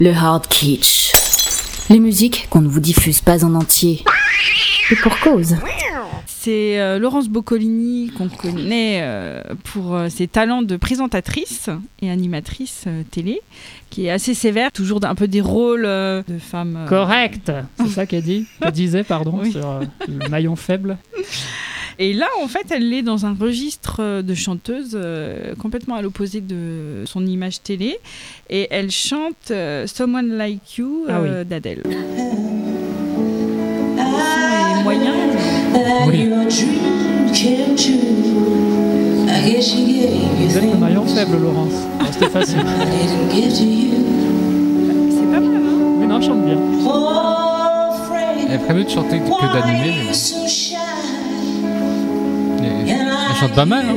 Le hard kitsch. Les musiques qu'on ne vous diffuse pas en entier. Et pour cause. C'est Laurence Boccolini qu'on connaît pour ses talents de présentatrice et animatrice télé, qui est assez sévère, toujours un peu des rôles de femmes... Correct, c'est ça qu'elle disait, oui. Sur le maillon faible. Et là, en fait, elle est dans un registre de chanteuse complètement à l'opposé de son image télé. Et elle chante Someone Like You d'Adèle. Le son est moyen. Oui. Vous êtes le maillon faible, Laurence. Alors, c'était facile. C'est pas mal, hein? Oui, non, elle chante bien. Elle ferait mieux de chanter que d'animer. Elle chante pas mal, hein.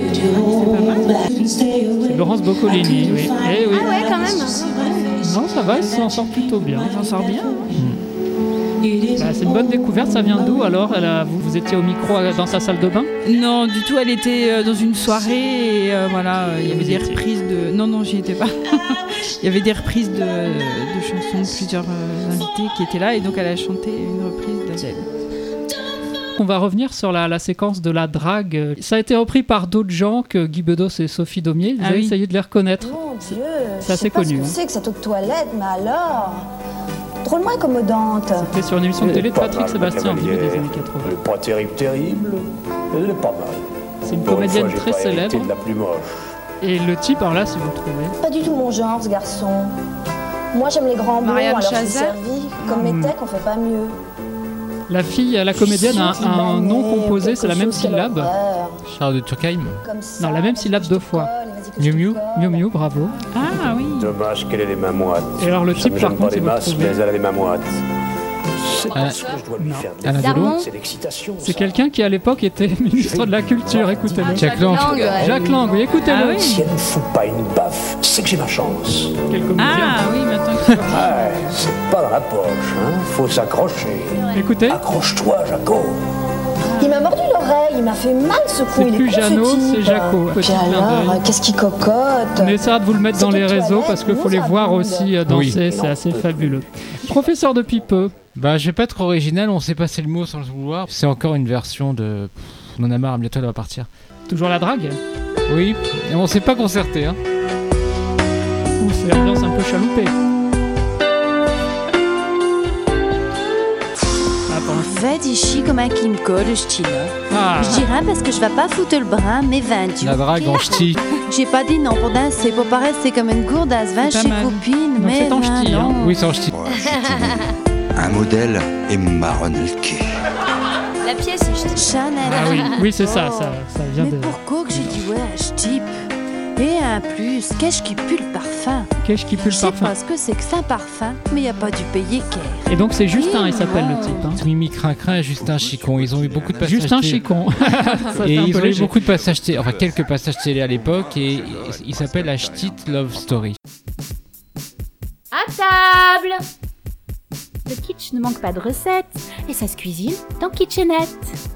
C'est Laurence Boccolini, oui. Eh oui. Ah ouais, quand même. Non, ça va, elle s'en sort plutôt bien. Elle s'en sort bien. Bah, c'est une bonne découverte, ça vient d'où alors vous étiez au micro dans sa salle de bain? Non, du tout, elle était dans une soirée et voilà, il y avait des reprises de... Non, j'y étais pas. Il y avait des reprises de chansons de plusieurs invités qui étaient là et donc elle a chanté une reprise d'Adèle. On va revenir sur la séquence de la drague. Ça a été repris par d'autres gens que Guy Bedos et Sophie Daumier. Vous avez essayé de les reconnaître. Mon Dieu, c'est assez connu. Je sais pas ce que c'est que cette eau de toilette, mais alors... Drôlement incommodante. C'était sur une émission de télé de Patrick Sébastien au début des années 80. Elle n'est pas terrible, elle est pas mal. C'est une comédienne très célèbre. De la plus moche. Et le type, alors là, si vous le trouvez. Pas du tout mon genre, ce garçon. Moi, j'aime les grands blonds, Marianne alors je suis Chazal. servie. Comme Métèque, on fait pas mieux. La fille, la comédienne, a un nom composé, c'est la même syllabe. Charles de Turckheim. Non, la même syllabe deux fois. Miu Miu. Miu Miu, bravo. Ah oui. Dommage qu'elle ait les mains moites. Et alors le type, Ça par me gêne contre, pas si les vous le masses, trouvez. mais elle a les mains moites. C'est parce que je dois lui Non. faire Alain des... Delon. C'est l'excitation. C'est ça. quelqu'un qui, à l'époque, était ministre de la Culture. Écoutez-le. Jacques Lang. Jacques Lang, oui, écoutez-le. Ah oui. Si elle ne fout pas une baffe, c'est que j'ai ma chance. Quel comédien. Ah oui, maintenant que tu vois. Ouais, c'est pas dans la poche, hein. Faut s'accrocher. Écoutez, Accroche-toi, Jaco. Il m'a mordu l'oreille, il m'a fait mal ce coup. c'est Il est plus con, ce Jeannot, type. c'est Jaco. Puis Petit clin alors, d'œil. qu'est-ce qu'il cocotte? On essaiera de vous le mettre dans C'est les une réseaux toilette, parce qu'il faut nous, les ça voir boude. aussi danser, c'est assez fabuleux. Professeur de Pipeux, Bah, je vais pas être original, on s'est passé le mot sans le vouloir. C'est encore une version de... On en a marre, bientôt elle va partir. toujours la drague? Oui, et on s'est pas concerté, hein. Ou c'est l'ambiance un peu chaloupée? Vedi ici comme un qui me colle, je dis là. Ah, Je dirais parce que je vais pas foutre le brin, mais 20 La drague en ch'ti. J'ai pas dit non pour danser, pour paraître c'est comme une gourde à 20 C'est pas chez mal. copine, donc mais c'est en ch'ti, non. hein. Oui, c'est en ch'ti. Un modèle et marronnequé. La pièce est Chanel. Ah oui, c'est ça vient Mais de... pourquoi que j'ai dit ouais, je type? Et un plus, qu'est-ce qui pue le parfum? Qu'est-ce qui pue Je le sais parfum? pas ce que c'est que ça, parfum, mais y a pas dû payer qu'air. Et donc c'est Justin, il s'appelle le type. Hein. Mimi Crincrin et Justin Chicon, ils ont eu beaucoup de passages Justin télé. Chicon. Ça Et fait un ils peu ont eu léger. beaucoup de passages télé, enfin quelques passages télé à l'époque, et il s'appelle la Ch'tite Love Story. À table! Le kitsch ne manque pas de recettes et ça se cuisine dans Kitchenette.